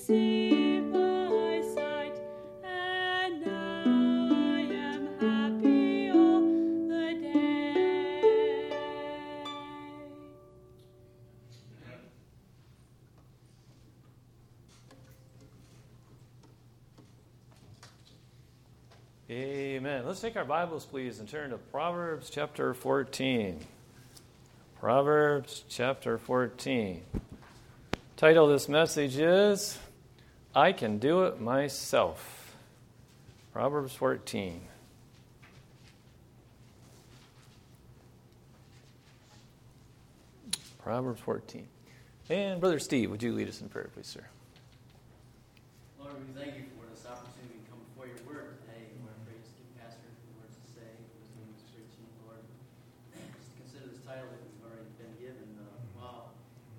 receive my sight, and I am happy all the day. Amen. Let's take our Bibles, please, and turn to Proverbs chapter 14. Proverbs chapter 14. Title of this message is, I Can Do It Myself. Proverbs 14. Proverbs 14. And Brother Steve, would you lead us in prayer, please, sir? Lord, we thank you for this opportunity to come before your word today. Lord, I pray just give Pastor the words to say, wisdom and preaching, Lord. Just consider this title that we've already been given. Wow,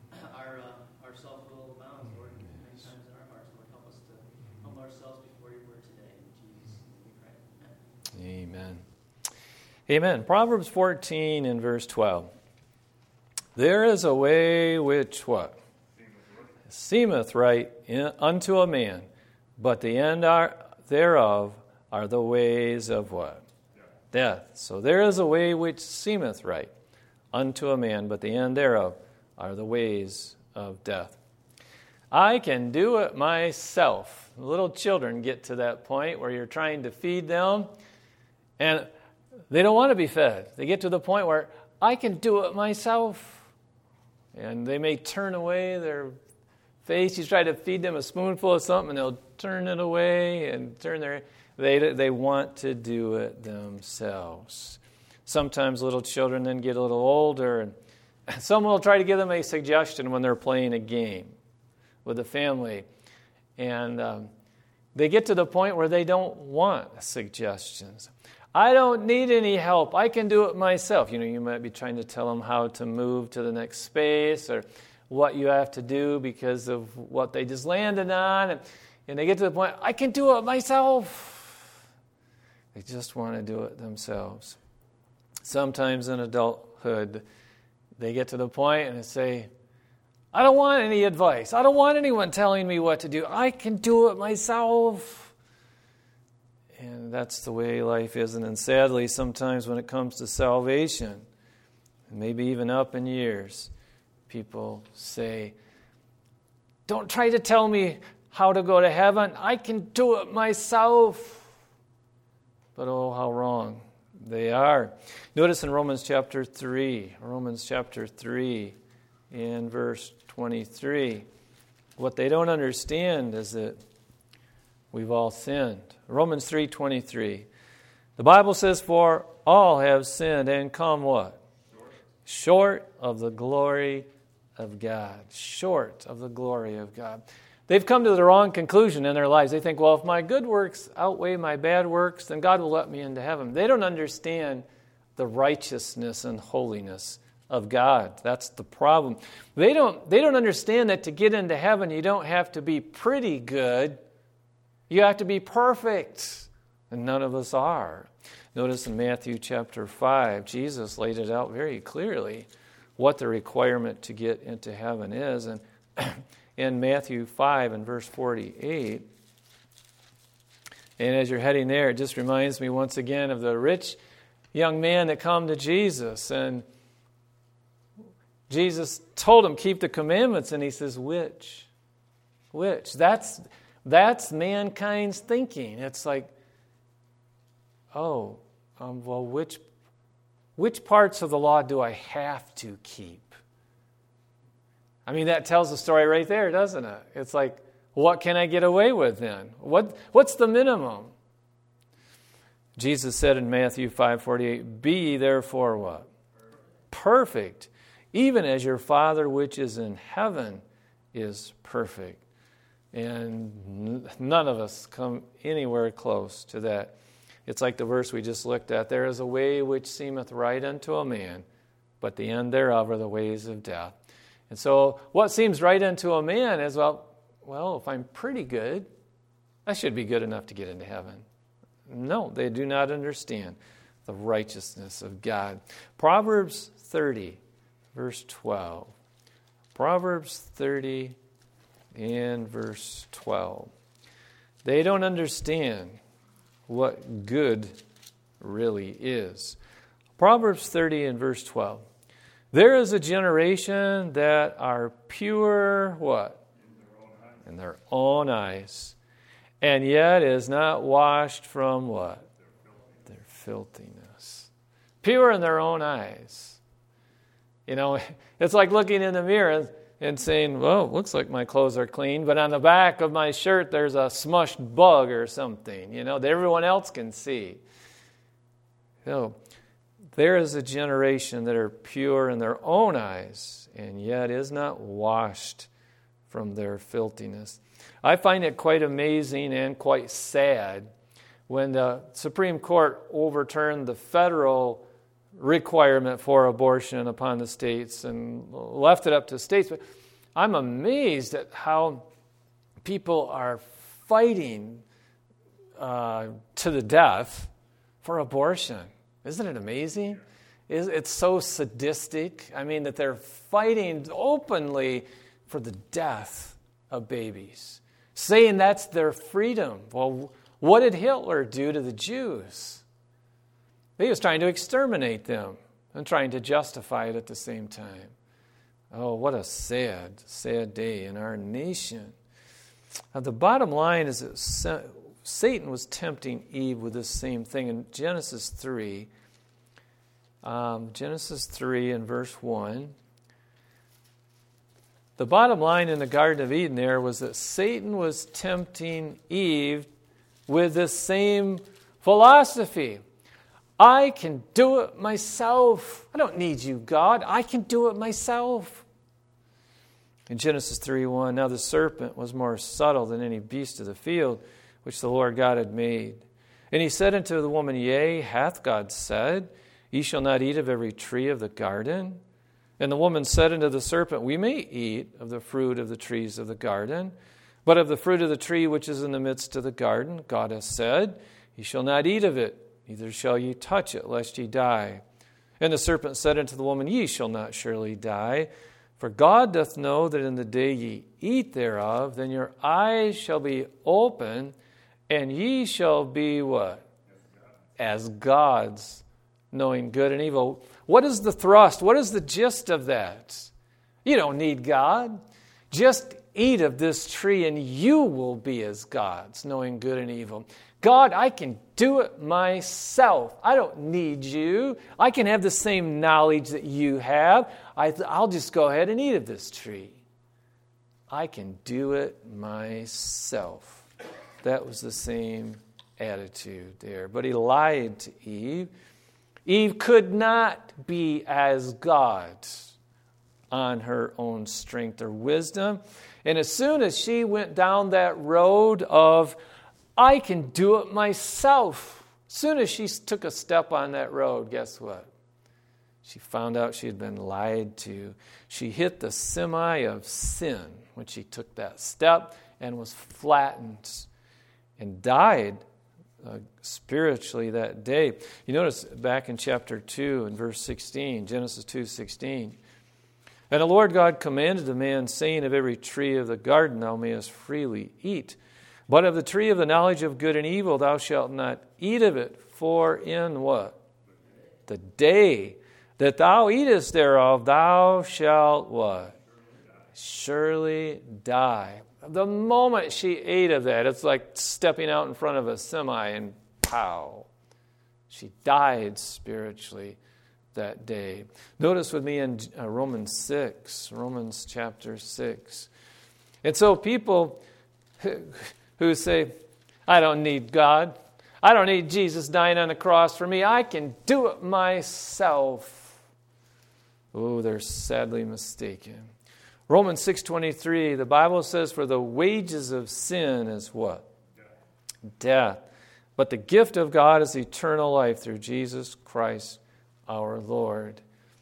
our self-will abounds, Lord, many times in our hearts. Lord, help us to humble ourselves before your word today. In Jesus' name we pray. Amen. Amen. Proverbs 14 and verse 12. There is a way which what? Seemeth right unto a man, but the end thereof are the ways of what? Death. So there is a way which seemeth right unto a man, but the end thereof are the ways of death. I can do it myself. Little children get to that point where you're trying to feed them, and they don't want to be fed. They get to the point where I can do it myself. And they may turn away their face. You try to feed them a spoonful of something, and they'll turn it away and they want to do it themselves. Sometimes little children then get a little older, and someone will try to give them a suggestion when they're playing a game with the family. And they get to the point where they don't want suggestions. I don't need any help. I can do it myself. You might be trying to tell them how to move to the next space or what you have to do because of what they just landed on. And they get to the point, I can do it myself. They just want to do it themselves. Sometimes in adulthood, they get to the point and they say, I don't want any advice. I don't want anyone telling me what to do. I can do it myself. And that's the way life is. And sadly, sometimes when it comes to salvation, maybe even up in years, people say, don't try to tell me how to go to heaven. I can do it myself. But oh, how wrong they are. Notice in Romans chapter 3 in verse 23, what they don't understand is that we've all sinned. Romans 3:23. The Bible says, for all have sinned and come what? Short of the glory of God. Short of the glory of God. They've come to the wrong conclusion in their lives. They think, well, if my good works outweigh my bad works, then God will let me into heaven. They don't understand the righteousness and holiness of God. That's the problem. They don't understand that to get into heaven, you don't have to be pretty good. You have to be perfect, and none of us are. Notice in Matthew chapter 5, Jesus laid it out very clearly what the requirement to get into heaven is. And in Matthew 5 and verse 48, and as you're heading there, it just reminds me once again of the rich young man that come to Jesus. And Jesus told him, keep the commandments. And he says, which? That's mankind's thinking. It's like, well, which parts of the law do I have to keep? I mean, that tells the story right there, doesn't it? It's like, what can I get away with then? What's the minimum? Jesus said in Matthew 5:48, be ye therefore what? Perfect, even as your Father which is in heaven is perfect. And none of us come anywhere close to that. It's like the verse we just looked at. There is a way which seemeth right unto a man, but the end thereof are the ways of death. And so what seems right unto a man is, well, if I'm pretty good, I should be good enough to get into heaven. No, they do not understand the righteousness of God. Proverbs 30, verse 12. Proverbs 30 and verse 12. They don't understand what good really is. Proverbs 30 and verse 12. There is a generation that are pure, what? In their own eyes. And yet is not washed from what? Their filthiness. Pure in their own eyes. You know, it's like looking in the mirror and saying, well, it looks like my clothes are clean, but on the back of my shirt there's a smushed bug or something, you know, that everyone else can see. So, there is a generation that are pure in their own eyes, and yet is not washed from their filthiness. I find it quite amazing and quite sad when the Supreme Court overturned the federal requirement for abortion upon the states and left it up to states. But I'm amazed at how people are fighting to the death for abortion. Isn't it amazing? It's so sadistic. I mean, that they're fighting openly for the death of babies, saying that's their freedom. Well, what did Hitler do to the Jews? He was trying to exterminate them and trying to justify it at the same time. Oh, what a sad, sad day in our nation. The bottom line is that Satan was tempting Eve with this same thing in Genesis 3. Genesis 3 and verse 1. The bottom line in the Garden of Eden there was that Satan was tempting Eve with this same philosophy. I can do it myself. I don't need you, God. I can do it myself. In Genesis 3:1, now the serpent was more subtle than any beast of the field which the Lord God had made. And he said unto the woman, Yea, hath God said, Ye shall not eat of every tree of the garden? And the woman said unto the serpent, We may eat of the fruit of the trees of the garden, but of the fruit of the tree which is in the midst of the garden, God hath said, Ye shall not eat of it, neither shall ye touch it, lest ye die. And the serpent said unto the woman, Ye shall not surely die, for God doth know that in the day ye eat thereof, then your eyes shall be open, and ye shall be what? As gods, knowing good and evil. What is the thrust? What is the gist of that? You don't need God. Just eat of this tree and you will be as gods, knowing good and evil. God, I can do it myself. I don't need you. I can have the same knowledge that you have. I'll just go ahead and eat of this tree. I can do it myself. That was the same attitude there. But he lied to Eve. Eve could not be as God on her own strength or wisdom. And as soon as she went down that road of, I can do it myself, as soon as she took a step on that road, guess what? She found out she had been lied to. She hit the semi of sin when she took that step and was flattened and died spiritually that day. You notice back in chapter 2 and verse 16, Genesis 2:16. And the Lord God commanded the man, saying, Of every tree of the garden thou mayest freely eat, but of the tree of the knowledge of good and evil thou shalt not eat of it, for in what? The day that thou eatest thereof thou shalt what? Surely die. The moment she ate of that, it's like stepping out in front of a semi and pow. She died spiritually that day. Notice with me in Romans chapter 6. And so people who say, I don't need God. I don't need Jesus dying on the cross for me. I can do it myself. Oh, they're sadly mistaken. Romans 6:23, the Bible says, For the wages of sin is what? Death. But the gift of God is eternal life through Jesus Christ our Lord.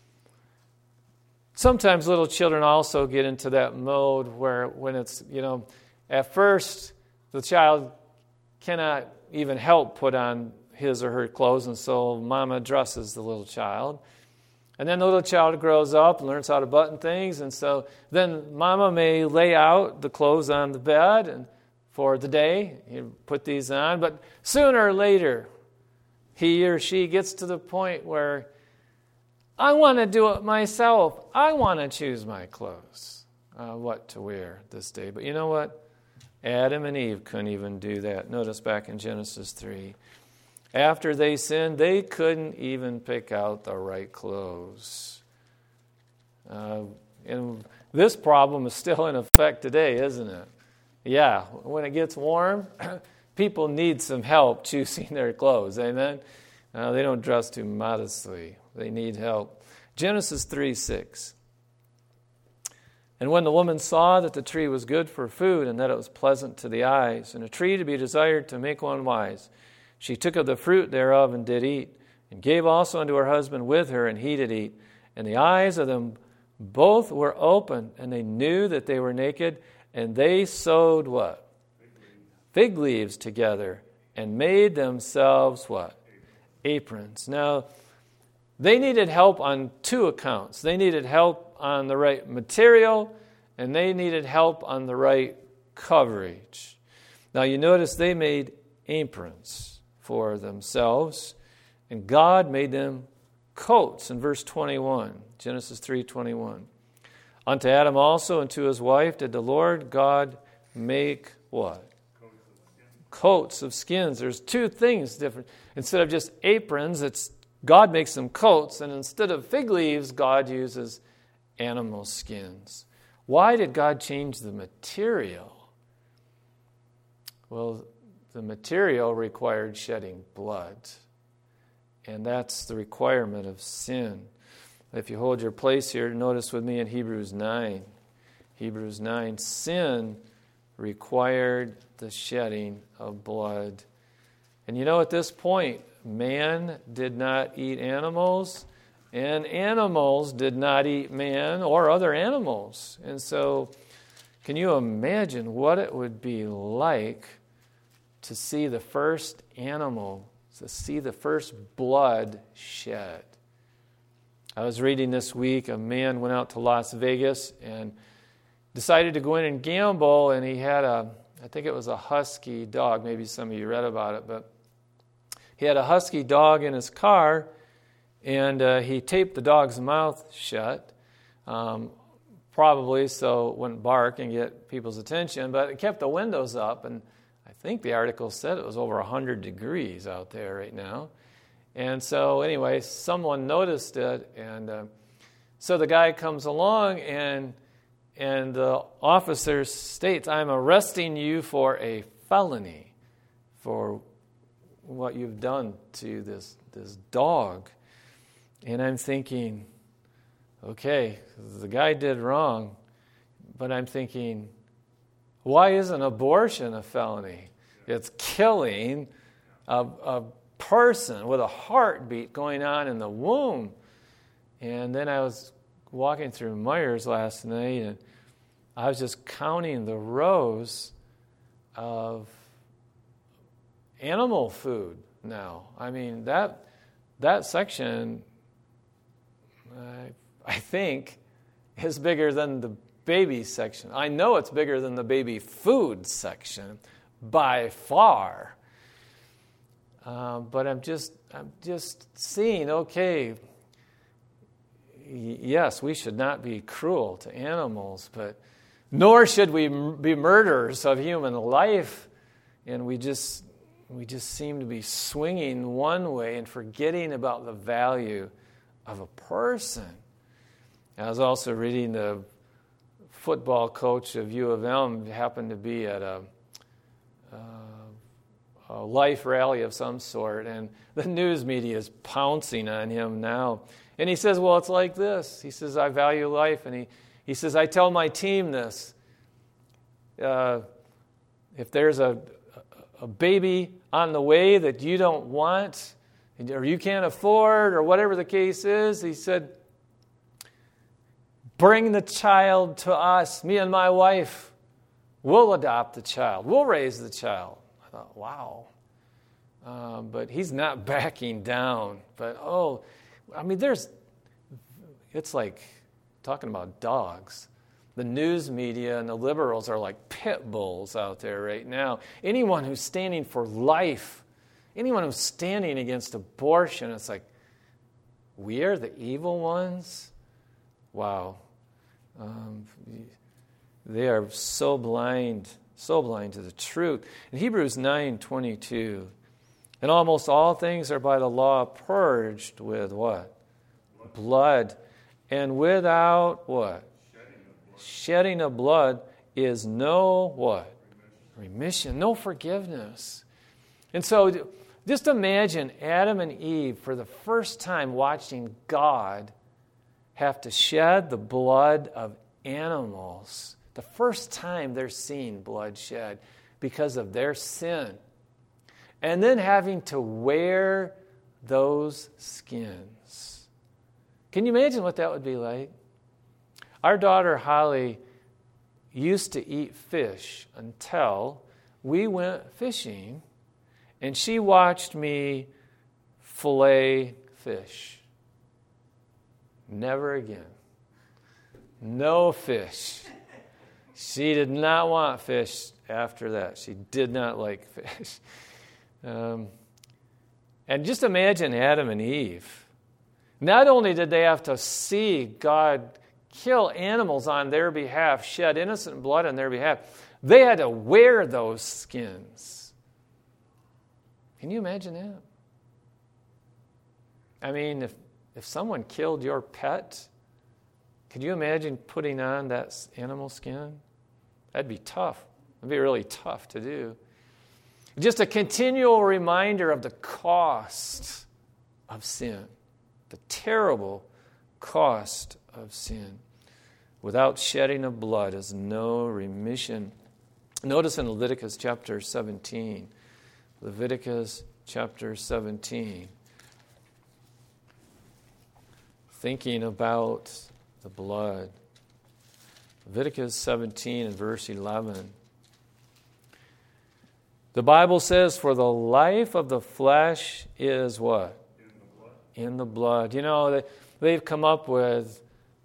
Sometimes little children also get into that mode where when it's, at first the child cannot even help put on his or her clothes, and so mama dresses the little child. And then the little child grows up and learns how to button things. And so then mama may lay out the clothes on the bed and for the day. You put these on. But sooner or later, he or she gets to the point where I want to do it myself. I want to choose my clothes, what to wear this day. But you know what? Adam and Eve couldn't even do that. Notice back in Genesis 3. After they sinned, they couldn't even pick out the right clothes. And this problem is still in effect today, isn't it? Yeah, when it gets warm, people need some help choosing their clothes. Amen? They don't dress too modestly. They need help. Genesis 3:6. And when the woman saw that the tree was good for food and that it was pleasant to the eyes, and a tree to be desired to make one wise, she took of the fruit thereof and did eat, and gave also unto her husband with her, and he did eat. And the eyes of them both were open, and they knew that they were naked, and they sewed what? Fig leaves together, and made themselves what? Aprons. Now, they needed help on two accounts. They needed help on the right material, and they needed help on the right coverage. Now, you notice they made aprons for themselves, and God made them coats in verse 21, Genesis 3:21. Unto Adam also and to his wife did the Lord God make what? Coats of skins. There's two things different. Instead of just aprons, it's God makes them coats, and instead of fig leaves, God uses animal skins. Why did God change the material? Well, the material required shedding blood, and that's the requirement of sin. If you hold your place here, notice with me in Hebrews 9. Hebrews 9, sin required the shedding of blood. And you know, at this point, man did not eat animals, and animals did not eat man or other animals. And so, can you imagine what it would be like to see the first animal, to see the first blood shed? I was reading this week, a man went out to Las Vegas and decided to go in and gamble, and he had I think it was a husky dog, maybe some of you read about it, but he had a husky dog in his car, and he taped the dog's mouth shut, probably so it wouldn't bark and get people's attention, but it kept the windows up, and I think the article said it was over 100 degrees out there right now. And so anyway, someone noticed it, and so the guy comes along, and the officer states, I'm arresting you for a felony for what you've done to this dog. And I'm thinking, okay, the guy did wrong, but I'm thinking, why isn't abortion a felony? It's killing a person with a heartbeat going on in the womb. And then I was walking through Myers last night, and I was just counting the rows of animal food now. I mean, that section, I think, is bigger than the baby section. I know it's bigger than the baby food section by far. But I'm just seeing, okay, yes, we should not be cruel to animals, but nor should we be murderers of human life. And we just seem to be swinging one way and forgetting about the value of a person. I was also reading the football coach of U of M happened to be at a life rally of some sort, and the news media is pouncing on him now. And he says, well, it's like this. He says, I value life. And he says, I tell my team this. If there's a baby on the way that you don't want, or you can't afford, or whatever the case is, he said, bring the child to us. Me and my wife, we'll adopt the child. We'll raise the child. I thought, wow. But he's not backing down. But, there's it's like talking about dogs. The news media and the liberals are like pit bulls out there right now. Anyone who's standing for life, anyone who's standing against abortion, it's like, we are the evil ones? Wow. They are so blind to the truth. In Hebrews 9:22, and almost all things are by the law purged with what? Blood. And without what? Shedding of blood is no what? Remission. No forgiveness. And so just imagine Adam and Eve for the first time watching God have to shed the blood of animals. The first time they're seeing blood shed because of their sin. And then having to wear those skins. Can you imagine what that would be like? Our daughter Holly used to eat fish until we went fishing and she watched me fillet fish. Never again. No fish. She did not want fish after that. She did not like fish. And just imagine Adam and Eve. Not only did they have to see God kill animals on their behalf, shed innocent blood on their behalf, they had to wear those skins. Can you imagine that? I mean, if someone killed your pet, could you imagine putting on that animal skin? That'd be tough. It'd be really tough to do. Just a continual reminder of the cost of sin, the terrible cost of sin. Without shedding of blood is no remission. Notice in Leviticus chapter 17. Leviticus chapter 17. Thinking about the blood. Leviticus 17 and verse 11. The Bible says, for the life of the flesh is what? In the blood. You know, they've come up with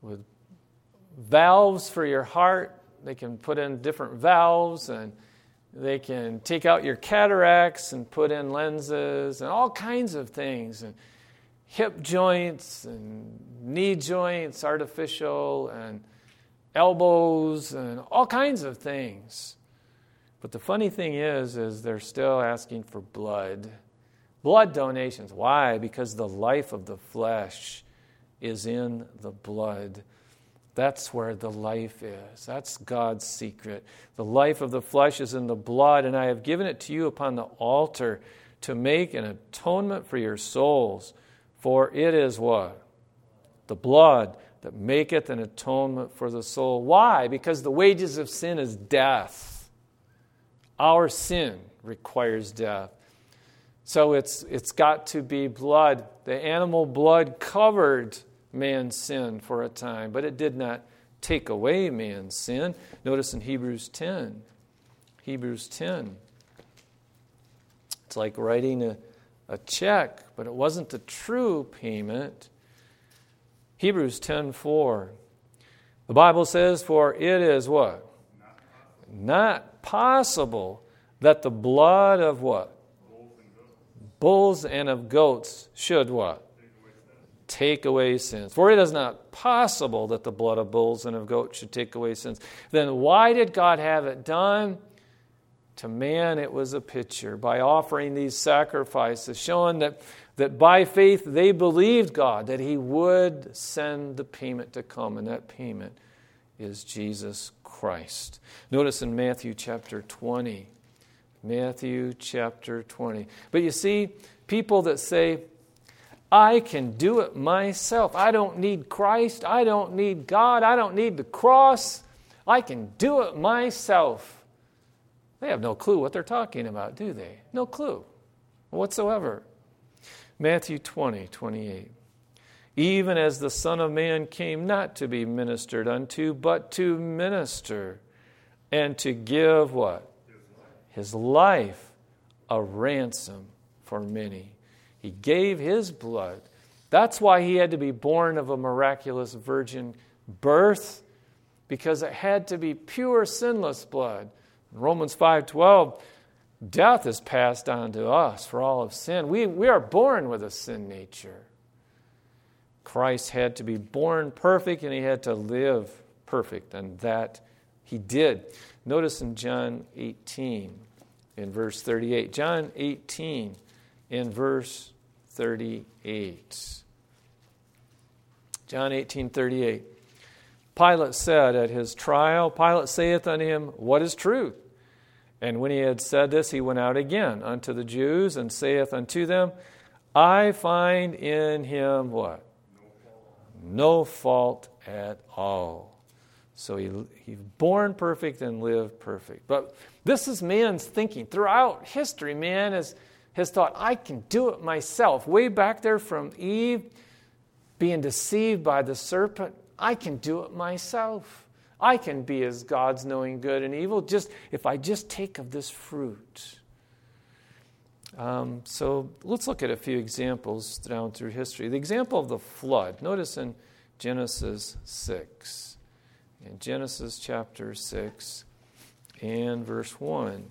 valves for your heart. They can put in different valves, and they can take out your cataracts and put in lenses and all kinds of things. And hip joints and knee joints, artificial, and elbows, and all kinds of things. But the funny thing is they're still asking for blood. Blood donations. Why? Because the life of the flesh is in the blood. That's where the life is. That's God's secret. The life of the flesh is in the blood, and I have given it to you upon the altar to make an atonement for your souls. For it is what? The blood that maketh an atonement for the soul. Why? Because the wages of sin is death. Our sin requires death. So it's got to be blood. The animal blood covered man's sin for a time, but it did not take away man's sin. Notice in Hebrews 10. Hebrews 10. It's like writing a check, but it wasn't the true payment. Hebrews 10:4. The Bible says, for it is what? Not possible that the blood of what? Bulls and of goats should what? Take away sins. For it is not possible that the blood of bulls and of goats should take away sins. Then why did God have it done? To man it was a picture, by offering these sacrifices, showing that by faith they believed God, that He would send the payment to come, and that payment is Jesus Christ. Notice in Matthew chapter 20. Matthew chapter 20. But you see, people that say, I can do it myself. I don't need Christ. I don't need God. I don't need the cross. I can do it myself. They have no clue what they're talking about, do they? No clue whatsoever. Matthew 20:28. Even as the Son of Man came not to be ministered unto, but to minister, and to give what? His life a ransom for many. He gave His blood That's why he had to be born of a miraculous virgin birth, because it had to be pure, sinless blood. In Romans 5:12, death is passed on to us for all of sin. We are born with a sin nature. Christ had to be born perfect, and he had to live perfect, and that he did. Notice in John 18, in verse 38. John 18, in verse 38. John 18:38. Pilate said at his trial, Pilate saith unto him, What is truth? And when he had said this, he went out again unto the Jews, and saith unto them, I find in him what? No fault at all. So he's born perfect and lived perfect. But this is man's thinking. Throughout history, man has thought, I can do it myself. Way back there from Eve, being deceived by the serpent, I can do it myself. I can be as God's knowing good and evil, just if I just take of this fruit. So let's look at a few examples down through history. The example of the flood. Notice in Genesis 6. In Genesis chapter 6 and verse 1.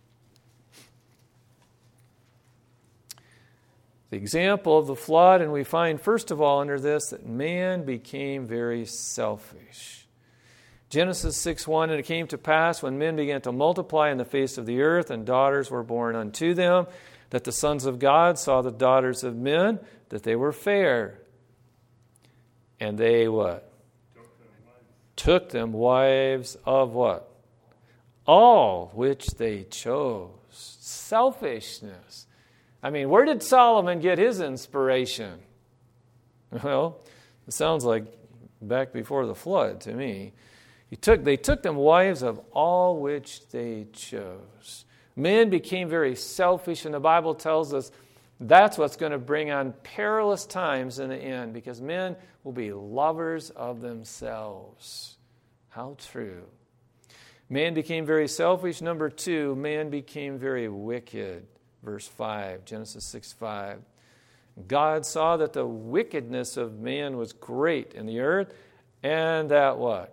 The example of the flood, and we find, first of all, under this, that man became very selfish. Genesis 6:1, And it came to pass, when men began to multiply in the face of the earth, and daughters were born unto them, that the sons of God saw the daughters of men, that they were fair. And they what? Took them wives of what? All which they chose. Selfishness. I mean, where did Solomon get his inspiration? Well, it sounds like back before the flood to me. They took them wives of all which they chose. Men became very selfish, and the Bible tells us that's what's going to bring on perilous times in the end, because men will be lovers of themselves. How true. Man became very selfish. Number 2, man became very wicked. Verse 5, Genesis 6:5. God saw that the wickedness of man was great in the earth, and that what?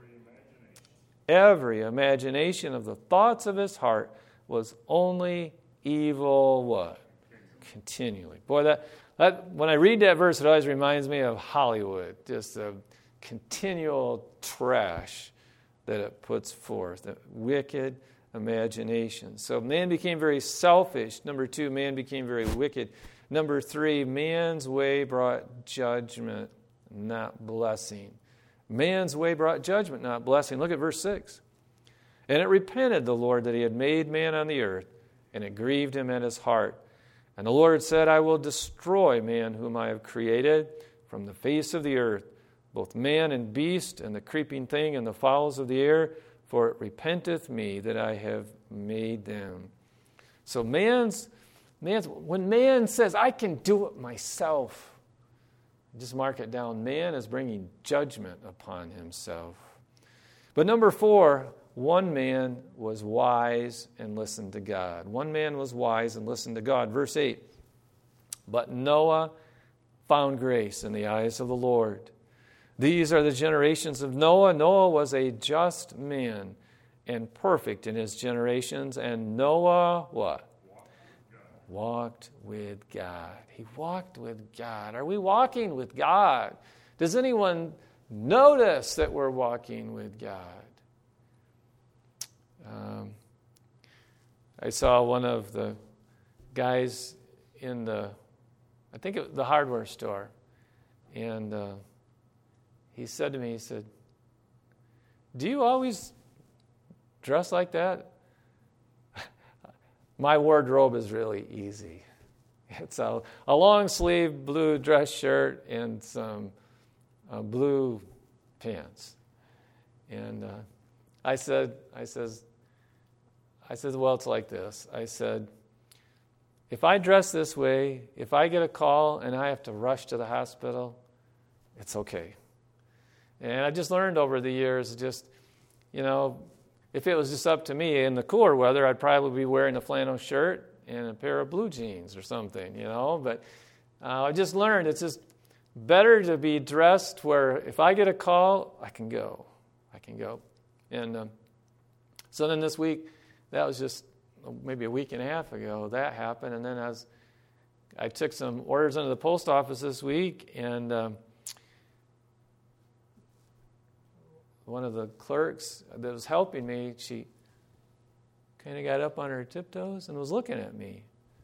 Every imagination of the thoughts of his heart was only evil what? Continually. Boy, that when I read that verse, it always reminds me of Hollywood. Just a continual trash that it puts forth. The wicked imagination. So man became very selfish. Number 2, man became very wicked. Number 3, man's way brought judgment, not blessing. Man's way brought judgment, not blessing. Look at verse 6. And it repented the Lord that he had made man on the earth, and it grieved him at his heart. And the Lord said, I will destroy man whom I have created from the face of the earth, both man and beast, and the creeping thing, and the fowls of the air, for it repenteth me that I have made them. So when man says, I can do it myself, just mark it down. Man is bringing judgment upon himself. But number 4, one man was wise and listened to God. One man was wise and listened to God. Verse 8, But Noah found grace in the eyes of the Lord. These are the generations of Noah. Noah was a just man and perfect in his generations. And Noah, what? Walked with God. He walked with God. Are we walking with God? Does anyone notice that we're walking with God? I saw one of the guys in the hardware store, and he said to me, he said, do you always dress like that? My wardrobe is really easy. It's a long sleeve blue dress shirt and some blue pants. And I said, well, it's like this. I said, if I dress this way, if I get a call and I have to rush to the hospital, it's okay. And I just learned over the years, if it was just up to me in the cooler weather, I'd probably be wearing a flannel shirt and a pair of blue jeans or something, But I just learned it's just better to be dressed where if I get a call, I can go. And so then this week, that was just maybe a week and a half ago, that happened. And then I took some orders into the post office this week, and one of the clerks that was helping me, she kind of got up on her tiptoes and was looking at me.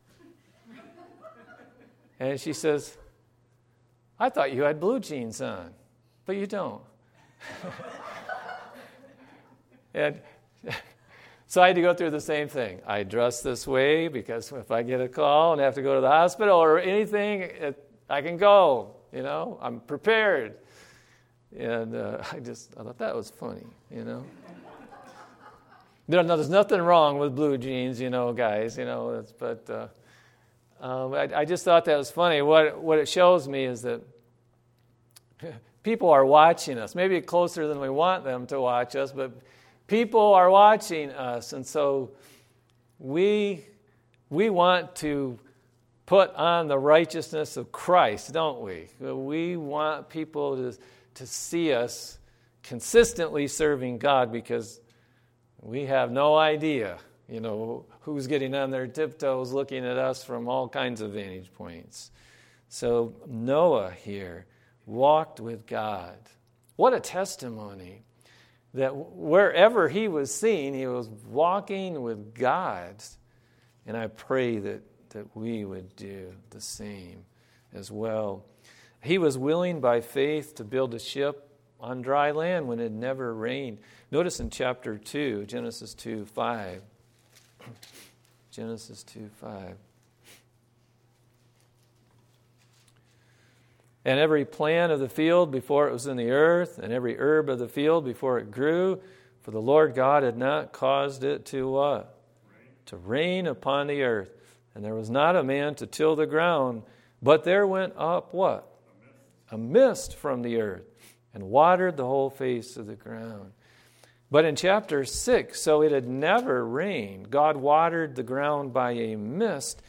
And she says, I thought you had blue jeans on, but you don't. And so I had to go through the same thing. I dress this way because if I get a call and have to go to the hospital or anything, I can go. I'm prepared. And I thought that was funny. There's nothing wrong with blue jeans, guys. But I just thought that was funny. What it shows me is that people are watching us, maybe closer than we want them to watch us, but people are watching us, and so we want to put on the righteousness of Christ, don't we? We want people to see us consistently serving God because we have no idea, who's getting on their tiptoes looking at us from all kinds of vantage points. So Noah here walked with God. What a testimony that wherever he was seen, he was walking with God. And I pray that we would do the same as well. He was willing by faith to build a ship on dry land when it had never rained. Notice in chapter 2, Genesis 2:5. Genesis 2:5. And every plant of the field before it was in the earth, and every herb of the field before it grew, for the Lord God had not caused it to what? To rain upon the earth. And there was not a man to till the ground, but there went up what? A mist from the earth, and watered the whole face of the ground. But in chapter 6, so it had never rained. God watered the ground by a mist.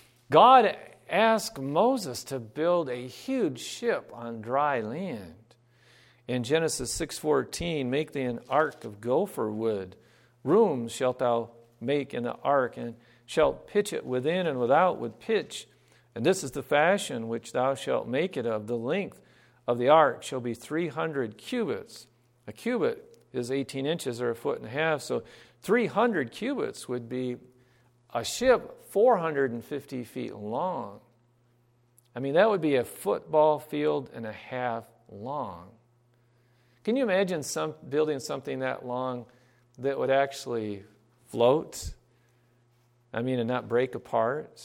God asked Moses to build a huge ship on dry land. In Genesis 6:14, make thee an ark of gopher wood. Rooms shalt thou make in the ark, and shalt pitch it within and without with pitch. And this is the fashion which thou shalt make it of. The length of the ark shall be 300 cubits. A cubit is 18 inches or a foot and a half. So 300 cubits would be a ship 450 feet long. I mean, that would be a football field and a half long. Can you imagine building something that long that would actually float? I mean, and not break apart?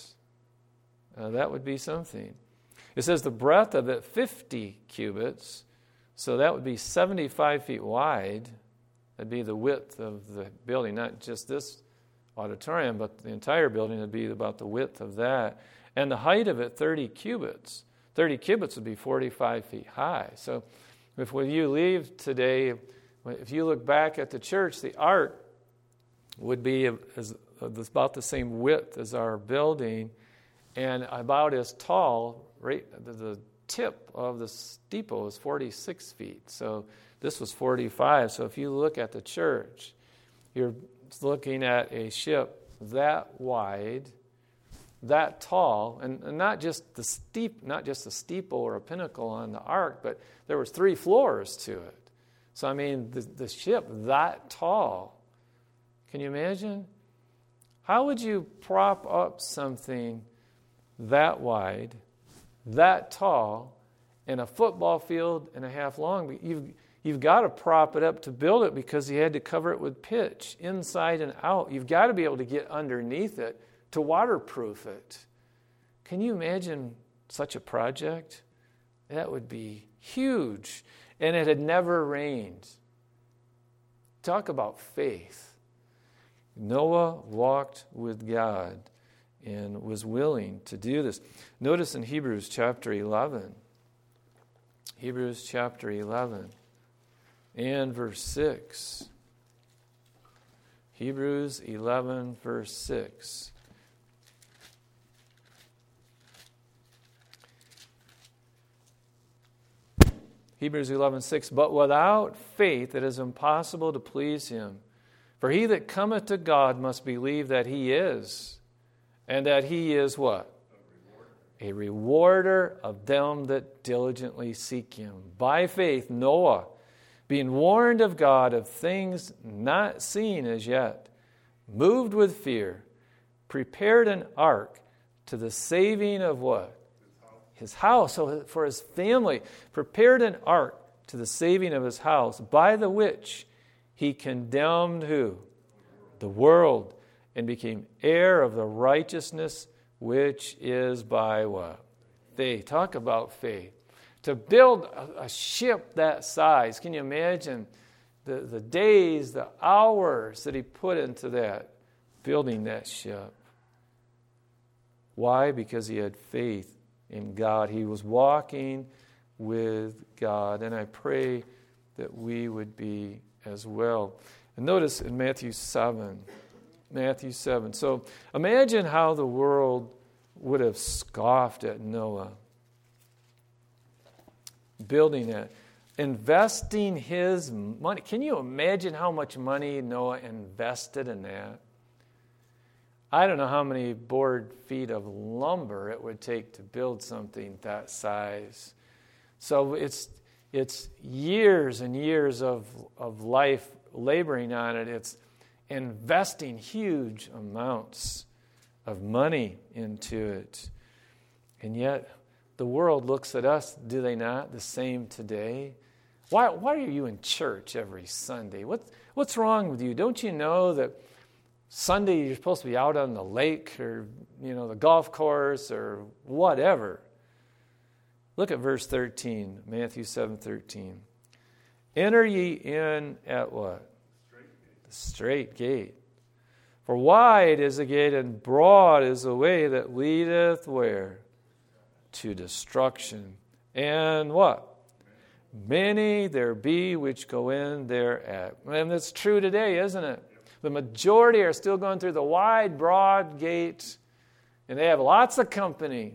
That would be something. It says the breadth of it 50 cubits, so that would be 75 feet wide. That'd be the width of the building, not just this auditorium, but the entire building would be about the width of that. And the height of it, 30 cubits. 30 cubits would be 45 feet high. So if when you leave today, if you look back at the church, the ark would be about the same width as our building and about as tall. Right, the tip of the steeple is 46 feet. So this was 45. So if you look at the church, you're looking at a ship that wide, that tall, and not just the steeple or a pinnacle on the ark, but there was 3 floors to it. So I mean, the ship that tall. Can you imagine? How would you prop up something that wide, that tall, in a football field and a half long? You've got to prop it up to build it because you had to cover it with pitch inside and out. You've got to be able to get underneath it to waterproof it. Can you imagine such a project? That would be huge. And it had never rained. Talk about faith. Noah walked with God and was willing to do this. Notice in Hebrews chapter 11. Hebrews chapter 11 and verse 6. Hebrews 11 verse 6. Hebrews 11:6, but without faith it is impossible to please him. For he that cometh to God must believe that he is, and that he is what? A rewarder of them that diligently seek him. By faith, Noah, being warned of God of things not seen as yet, moved with fear, prepared an ark to the saving of what? His house. So for his family, prepared an ark to the saving of his house, by the which he condemned who? The world, and became heir of the righteousness which is by what? Faith. Talk about faith. To build a ship that size, can you imagine the days, the hours that he put into that, building that ship? Why? Because he had faith in God. He was walking with God. And I pray that we would be as well. And notice in Matthew 7. So imagine how the world would have scoffed at Noah. Building that. Investing his money. Can you imagine how much money Noah invested in that? I don't know how many board feet of lumber it would take to build something that size. So it's years and years of life laboring on it. It's investing huge amounts of money into it. And yet the world looks at us, do they not, the same today? Why are you in church every Sunday? What's wrong with you? Don't you know that Sunday you're supposed to be out on the lake or, the golf course or whatever? Look at verse 13, Matthew 7:13. Enter ye in at what? The straight gate. For wide is the gate and broad is the way that leadeth where? To destruction. And what? Many there be which go in thereat. And that's true today, isn't it? The majority are still going through the wide, broad gate, and they have lots of company.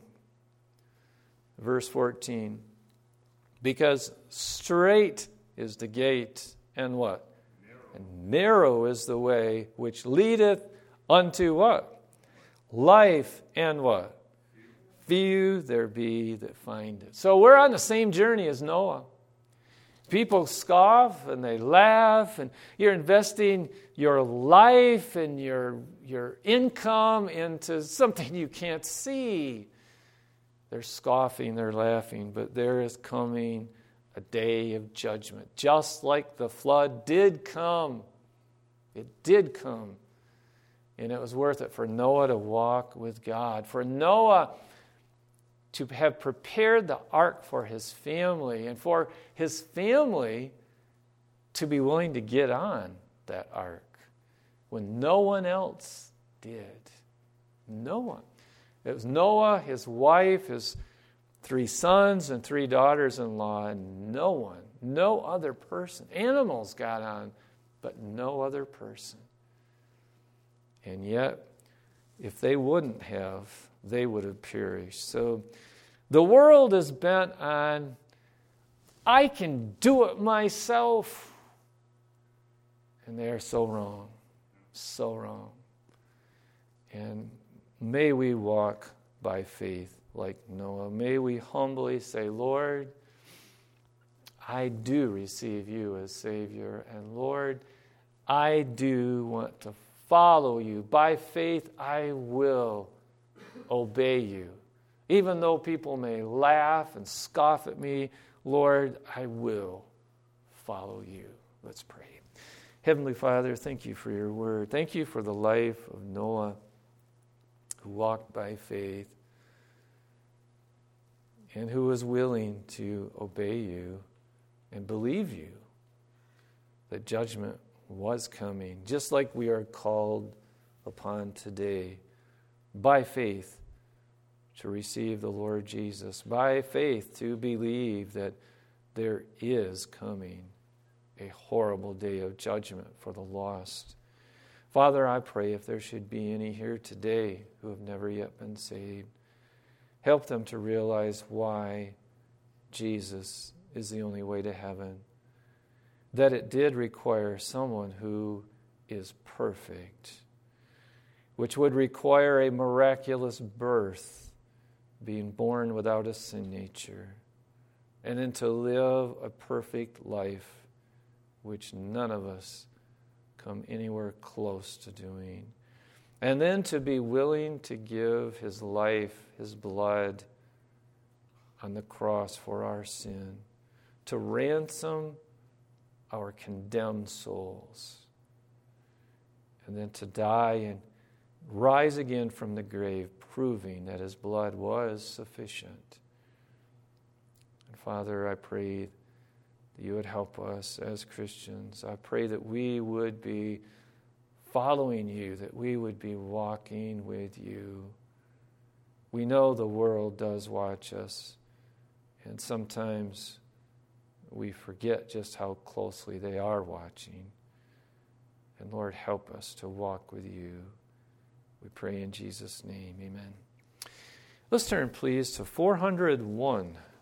Verse 14. Because straight is the gate, and what? And narrow is the way which leadeth unto what? Life, and what? Few there be that find it. So we're on the same journey as Noah. People scoff and they laugh, and you're investing your life and your income into something you can't see. They're scoffing, they're laughing, but there is coming a day of judgment. Just like the flood did come. It did come. And it was worth it for Noah to walk with God. For Noah to have prepared the ark for his family, and for his family to be willing to get on that ark when no one else did. No one. It was Noah, his wife, his 3 sons and 3 daughters-in-law, and no one, no other person. Animals got on, but no other person. And yet, if they wouldn't have, they would have perished. So the world is bent on, I can do it myself. And they are so wrong. So wrong. And may we walk by faith like Noah. May we humbly say, Lord, I do receive you as Savior. And Lord, I do want to follow you. By faith, I will obey you. Even though people may laugh and scoff at me, Lord, I will follow you. Let's pray. Heavenly Father, thank you for your word. Thank you for the life of Noah, who walked by faith and who was willing to obey you and believe you that judgment was coming, just like we are called upon today, by faith to receive the Lord Jesus, by faith to believe that there is coming a horrible day of judgment for the lost. Father, I pray if there should be any here today who have never yet been saved, help them to realize why Jesus is the only way to heaven, that it did require someone who is perfect, which would require a miraculous birth, being born without a sin nature, and then to live a perfect life, which none of us come anywhere close to doing. And then to be willing to give his life, his blood on the cross for our sin, to ransom our condemned souls, and then to die and rise again from the grave, proving that his blood was sufficient. And Father, I pray that you would help us as Christians. I pray that we would be following you, that we would be walking with you. We know the world does watch us, and sometimes we forget just how closely they are watching. And Lord, help us to walk with you. We pray in Jesus' name, amen. Let's turn, please, to 401.